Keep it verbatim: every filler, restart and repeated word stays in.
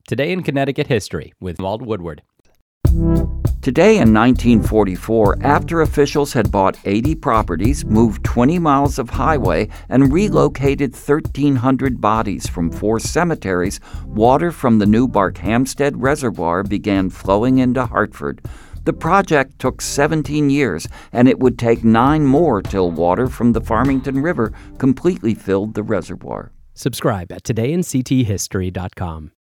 Today in Connecticut History with Walt Woodward. Today in nineteen forty-four, after officials had bought eighty properties, moved twenty miles of highway, and relocated thirteen hundred bodies from four cemeteries, water from the new Barkhamsted Reservoir began flowing into Hartford. The project took seventeen years, and it would take nine more till water from the Farmington River completely filled the reservoir. Subscribe at today in c t history dot com.